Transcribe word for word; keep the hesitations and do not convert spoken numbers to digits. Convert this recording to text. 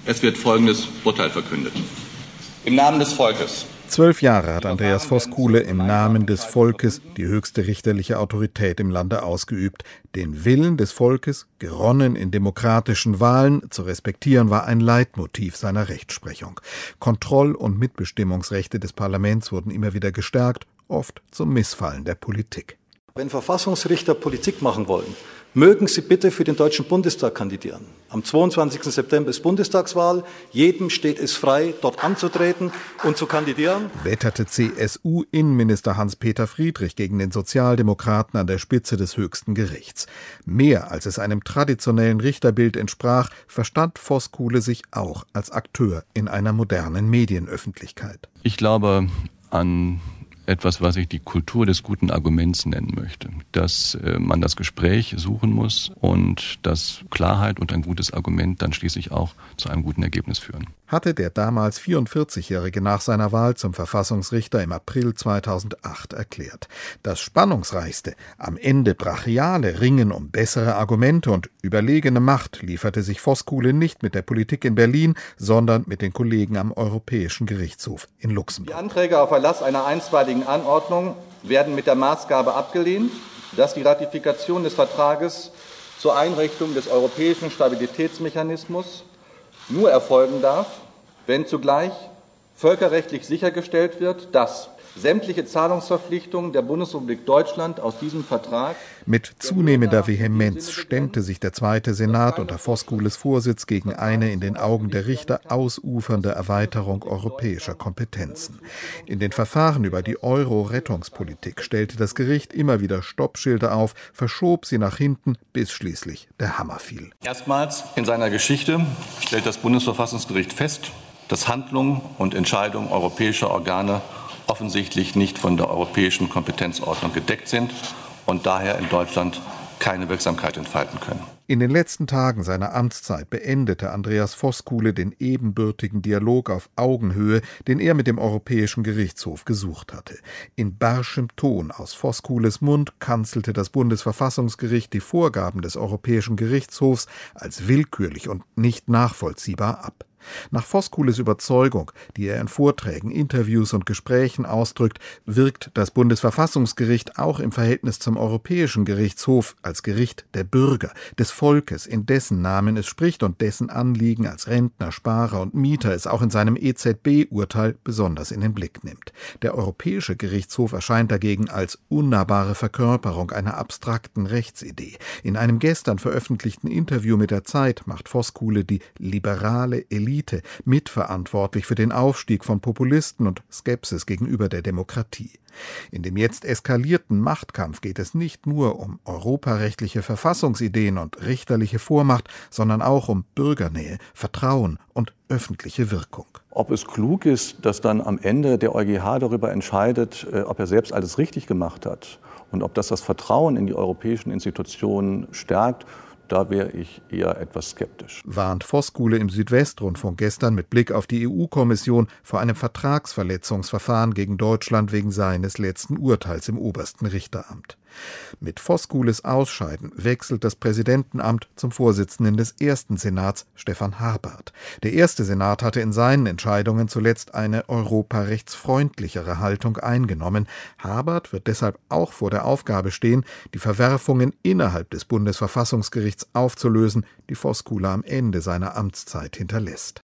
Es wird folgendes Urteil verkündet. Im Namen des Volkes. Zwölf Jahre hat Andreas Voskuhle im Namen des Volkes die höchste richterliche Autorität im Lande ausgeübt. Den Willen des Volkes, geronnen in demokratischen Wahlen, zu respektieren, war ein Leitmotiv seiner Rechtsprechung. Kontroll- und Mitbestimmungsrechte des Parlaments wurden immer wieder gestärkt, oft zum Missfallen der Politik. Wenn Verfassungsrichter Politik machen wollen, mögen sie bitte für den Deutschen Bundestag kandidieren. Am zweiundzwanzigsten September ist Bundestagswahl. Jedem steht es frei, dort anzutreten und zu kandidieren. Wetterte C S U-Innenminister Hans-Peter Friedrich gegen den Sozialdemokraten an der Spitze des höchsten Gerichts. Mehr als es einem traditionellen Richterbild entsprach, verstand Voskuhle sich auch als Akteur in einer modernen Medienöffentlichkeit. Ich glaube an etwas, was ich die Kultur des guten Arguments nennen möchte. Dass äh, man das Gespräch suchen muss und dass Klarheit und ein gutes Argument dann schließlich auch zu einem guten Ergebnis führen. Hatte der damals vierundvierzigjährige nach seiner Wahl zum Verfassungsrichter im April zweitausendacht erklärt. Das Spannungsreichste, am Ende brachiale Ringen um bessere Argumente und überlegene Macht lieferte sich Voskuhle nicht mit der Politik in Berlin, sondern mit den Kollegen am Europäischen Gerichtshof in Luxemburg. Die Anträge auf Erlass einer einstweiligen Anordnung werden mit der Maßgabe abgelehnt, dass die Ratifikation des Vertrages zur Einrichtung des Europäischen Stabilitätsmechanismus nur erfolgen darf, wenn zugleich völkerrechtlich sichergestellt wird, dass sämtliche Zahlungsverpflichtungen der Bundesrepublik Deutschland aus diesem Vertrag. Mit zunehmender Vehemenz stemmte sich der Zweite Senat unter Voskuhles Vorsitz gegen eine in den Augen der Richter ausufernde Erweiterung europäischer Kompetenzen. In den Verfahren über die Euro-Rettungspolitik stellte das Gericht immer wieder Stoppschilder auf, verschob sie nach hinten, bis schließlich der Hammer fiel. Erstmals in seiner Geschichte stellt das Bundesverfassungsgericht fest, dass Handlungen und Entscheidungen europäischer Organe offensichtlich nicht von der europäischen Kompetenzordnung gedeckt sind und daher in Deutschland keine Wirksamkeit entfalten können. In den letzten Tagen seiner Amtszeit beendete Andreas Voskuhle den ebenbürtigen Dialog auf Augenhöhe, den er mit dem Europäischen Gerichtshof gesucht hatte. In barschem Ton aus Voskuhles Mund kanzelte das Bundesverfassungsgericht die Vorgaben des Europäischen Gerichtshofs als willkürlich und nicht nachvollziehbar ab. Nach Voskuhles Überzeugung, die er in Vorträgen, Interviews und Gesprächen ausdrückt, wirkt das Bundesverfassungsgericht auch im Verhältnis zum Europäischen Gerichtshof als Gericht der Bürger, des Volkes, in dessen Namen es spricht und dessen Anliegen als Rentner, Sparer und Mieter es auch in seinem E Z B-Urteil besonders in den Blick nimmt. Der Europäische Gerichtshof erscheint dagegen als unnahbare Verkörperung einer abstrakten Rechtsidee. In einem gestern veröffentlichten Interview mit der Zeit macht Voskuhle die liberale Elite mitverantwortlich für den Aufstieg von Populisten und Skepsis gegenüber der Demokratie. In dem jetzt eskalierten Machtkampf geht es nicht nur um europarechtliche Verfassungsideen und richterliche Vormacht, sondern auch um Bürgernähe, Vertrauen und öffentliche Wirkung. Ob es klug ist, dass dann am Ende der EuGH darüber entscheidet, ob er selbst alles richtig gemacht hat und ob das das Vertrauen in die europäischen Institutionen stärkt, da wäre ich eher etwas skeptisch. Warnt Voskuhle im Südwestrundfunk gestern mit Blick auf die E U-Kommission vor einem Vertragsverletzungsverfahren gegen Deutschland wegen seines letzten Urteils im obersten Richteramt. Mit Voskuhles Ausscheiden wechselt das Präsidentenamt zum Vorsitzenden des ersten Senats, Stefan Habart. Der erste Senat hatte in seinen Entscheidungen zuletzt eine europarechtsfreundlichere Haltung eingenommen. Habart wird deshalb auch vor der Aufgabe stehen, die Verwerfungen innerhalb des Bundesverfassungsgerichts aufzulösen, die Voskuhle am Ende seiner Amtszeit hinterlässt.